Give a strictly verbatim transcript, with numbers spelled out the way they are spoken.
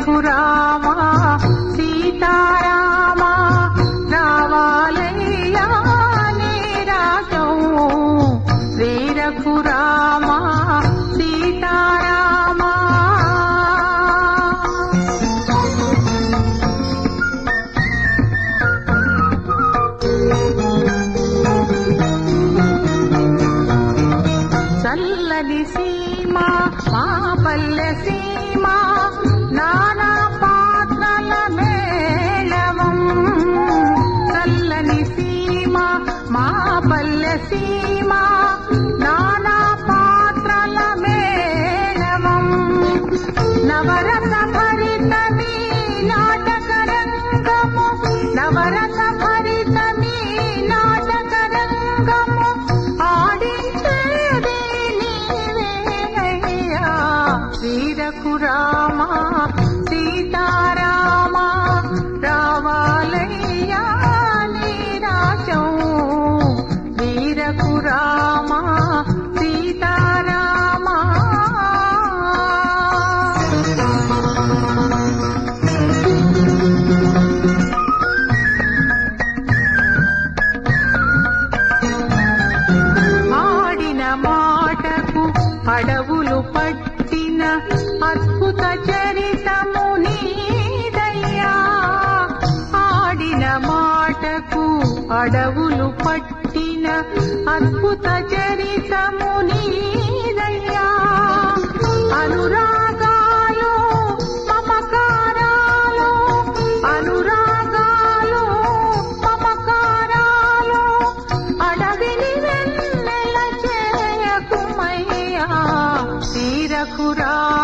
రఘురామా సీతారామా రావాలయ్యా నీ రాజం శ్రీ రఘురామా సీతారామా. చల్లని సీమ మా పల్లె సీమ నానా పాత్రల మేళవం. చల్లని సీమ మా పల్లె సీమ నానా పాత్రల మేళవం. నవరస భరితమీ నాటక రంగము నవరస భరితమీ నాటక రంగము ఆడించేది నీవేనయ్యా శ్రీ రఘురామా సీతారామా రావాలయ్యా నీ రాజం శ్రీ రఘురామా సీతారామా. ఆడిన మాటకు అడవులు పట్టిన అద్భుత చరితము నీదయ్యా. ఆడిన మాటకు అడవులు పట్టిన అద్భుత చరితము నీదయ్యా. అనురాగాలు మమకారాలు అనురాగాలు మమకారాలు అడవిని వెన్నెల చేయకుమయ్యా శ్రీ రఘురామా